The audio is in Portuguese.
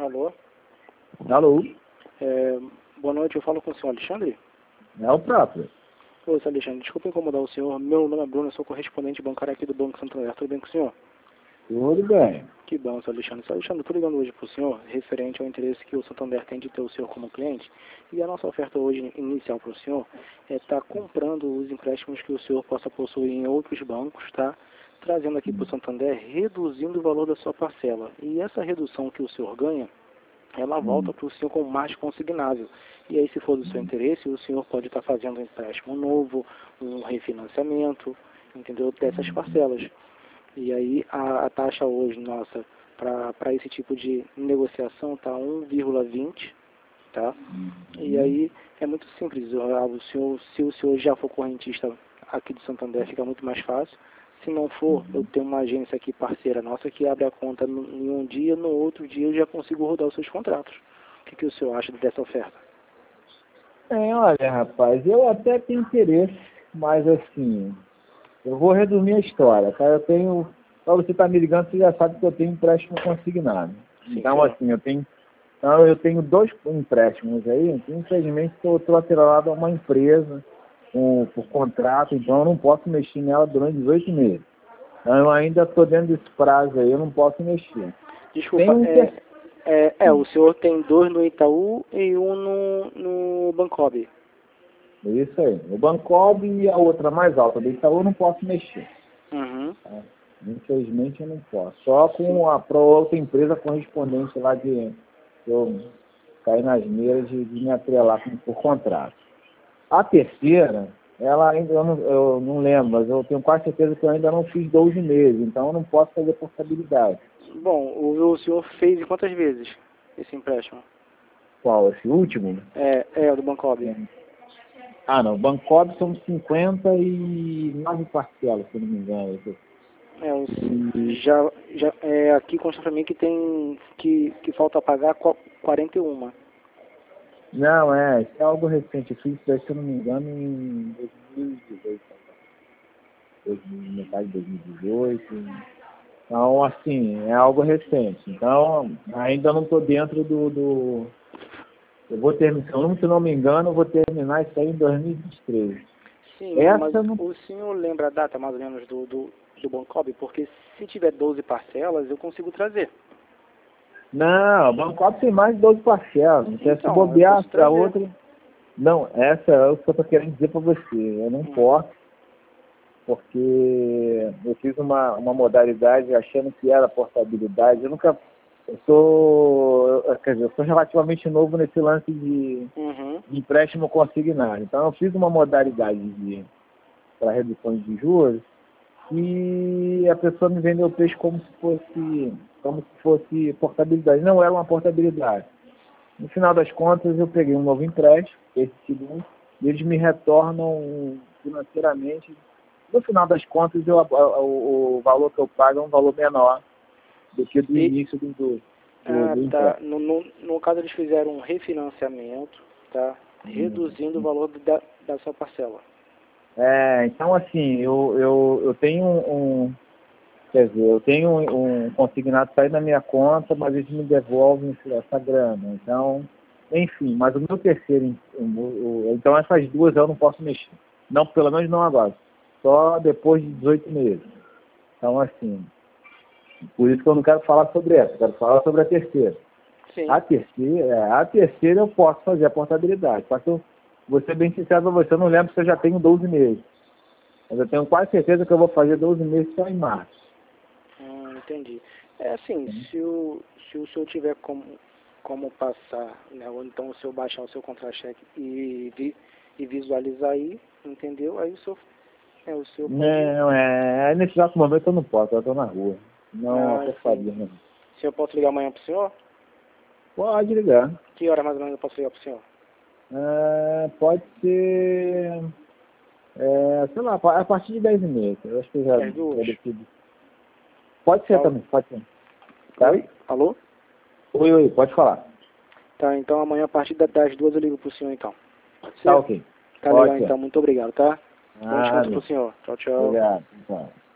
Alô? Alô? Boa noite, eu falo com o senhor Alexandre? É o próprio. Oi, senhor Alexandre, desculpa incomodar o senhor. Meu nome é Bruno, eu sou correspondente bancário aqui do Banco Santander. Tudo bem com o senhor? Tudo bem. Que bom, senhor Alexandre. Senhor Alexandre, estou ligando hoje para o senhor, referente ao interesse que o Santander tem de ter o senhor como cliente. E a nossa oferta hoje inicial para o senhor é estar comprando os empréstimos que o senhor possa possuir em outros bancos, tá? Trazendo aqui para o Santander, reduzindo o valor da sua parcela. E essa redução que o senhor ganha, ela volta para o senhor com mais consignável. E aí, se for do seu interesse, o senhor pode estar fazendo um empréstimo novo, um refinanciamento, entendeu? Dessas parcelas. E aí, a taxa hoje, nossa, para esse tipo de negociação está 1,20, tá? E aí, é muito simples. Se o senhor já for correntista aqui de Santander, fica muito mais fácil. Se não for, eu tenho uma agência aqui parceira nossa que abre a conta em um dia, no outro dia eu já consigo rodar os seus contratos. O que o senhor acha dessa oferta? Olha, rapaz, eu até tenho interesse, mas assim, eu vou resumir a história, tá? Pra você estar me ligando, você já sabe que eu tenho empréstimo consignado. Sim, Então, senhor. assim, eu tenho dois empréstimos aí, que infelizmente estou atrelado a uma empresa por contrato, então eu não posso mexer nela durante 18 meses. Então eu ainda estou dentro desse prazo aí, eu não posso mexer. Desculpa, o senhor tem dois no Itaú e um no Bancob. Isso aí. O Bancob e a outra mais alta do Itaú eu não posso mexer. Uhum. Tá? Infelizmente eu não posso. Só com a outra empresa correspondente lá de eu cair nas meias de me atrelar por contrato. A terceira, ela ainda eu não lembro, mas eu tenho quase certeza que eu ainda não fiz 12 meses, então eu não posso fazer portabilidade. Bom, o senhor fez quantas vezes esse empréstimo? Qual? Esse último? O do Bancob. Ah, não. Bancob são 59 parcelas, se eu não me engano. Aqui consta pra mim que tem que falta pagar 41. Não, isso é algo recente. Eu fiz isso aí, se eu não me engano, em 2018. Metade de 2018. Então, assim, é algo recente. Então, ainda não estou dentro do... Eu vou terminar, se eu não me engano, eu vou terminar isso aí em 2023. Sim, mas o senhor lembra a data mais ou menos do Bancob? Porque se tiver 12 parcelas, eu consigo trazer. Não, o Bancob tem mais de 12 parcelas. Então, se bobear a outra... Não, essa é o que eu estou querendo dizer para você. Eu não posso, porque eu fiz uma modalidade achando que era portabilidade. Eu sou relativamente novo nesse lance de empréstimo consignado. Então, eu fiz uma modalidade para redução de juros e a pessoa me vendeu o peixe como se fosse portabilidade. Não era uma portabilidade. No final das contas, eu peguei um novo empréstimo, esse segundo, e eles me retornam financeiramente. No final das contas, o valor que eu pago é um valor menor do que do início do tá. empréstimo. No caso, eles fizeram um refinanciamento, tá? Reduzindo o valor da sua parcela. Então, assim, eu tenho eu tenho um consignado sair da minha conta, mas eles me devolvem essa grana. Então, enfim, mas o meu terceiro, então essas duas eu não posso mexer. Não, pelo menos não agora. Só depois de 18 meses. Então, assim, por isso que eu não quero falar sobre essa, eu quero falar sobre a terceira. Sim. A terceira eu posso fazer a portabilidade. Só que vou ser bem sincero para você, eu não lembro se eu já tenho 12 meses. Mas eu tenho quase certeza que eu vou fazer 12 meses só em março. Entendi. Assim, se o senhor tiver como passar, né, ou então o senhor baixar o seu contra-cheque e visualizar aí, entendeu? Aí o senhor pode... Não, nesse exato momento eu não posso, eu estou na rua. Não, eu faria, não. Se eu posso ligar amanhã para o senhor? Pode ligar. Que hora mais ou menos eu posso ligar para o senhor? Pode ser, sei lá, a partir de 10h30. Eu acho que eu já decido. Pode ser também, pode ser. Tá? Oi? Alô? Oi, pode falar. Tá, então amanhã a partir das 2 eu ligo pro senhor então. Pode ser? Tá ok. Tá legal então, muito obrigado, tá? Bom descanso pro senhor. Tchau, tchau. Obrigado. Tchau.